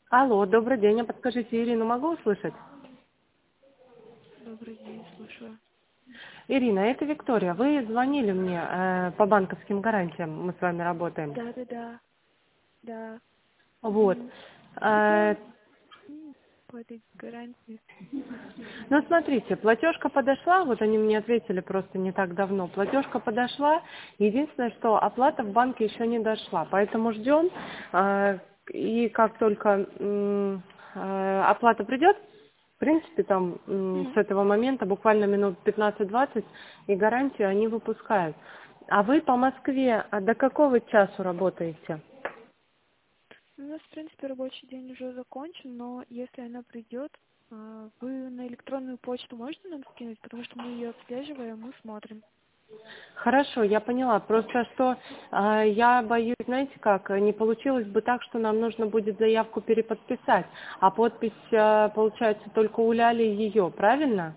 Алло, добрый день. А подскажите, Ирину могу услышать? Добрый день, слушаю. Ирина, это Виктория. Вы звонили мне по банковским гарантиям. Мы с вами работаем. Да. Да. Вот. Э, По этой гарантии. ну, смотрите, платежка подошла. Вот они мне ответили просто не так давно. Платежка подошла. Единственное, что оплата в банке еще не дошла. Поэтому ждем. И как только оплата придет, в принципе, там с Мгм. этого момента буквально минут 15-20 и гарантию они выпускают. А вы по Москве до какого часу работаете? У нас, в принципе, рабочий день уже закончен, но если она придет, вы на электронную почту можете нам скинуть, потому что мы ее отслеживаем, мы смотрим. Хорошо, я поняла. Просто что я боюсь, знаете как, не получилось бы так, что нам нужно будет заявку переподписать, а подпись получается только у Ляли ее, правильно?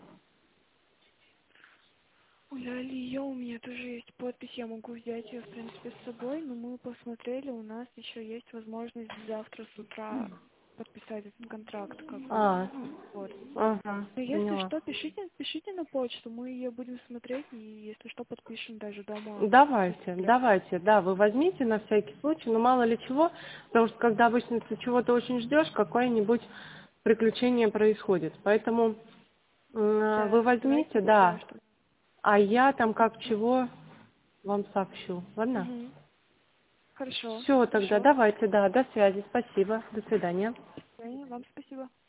У Лали ее у меня тоже есть подпись, я могу взять ее, в принципе, с собой, но мы посмотрели, у нас еще есть возможность завтра с утра подписать этот контракт, как бы, А, вот. ага, Ну, если поняла. что, пишите на почту, мы ее будем смотреть, и если что, подпишем даже дома. Давайте, да, вы возьмите на всякий случай, но мало ли чего, потому что когда обычно ты чего-то очень ждешь, какое-нибудь приключение происходит. Поэтому вы Да, давайте возьмите, тогда, да, что... а я там как чего вам сообщу, ладно? Угу. Хорошо, Все, тогда хорошо. давайте, да, до связи, спасибо, до свидания. Вам спасибо.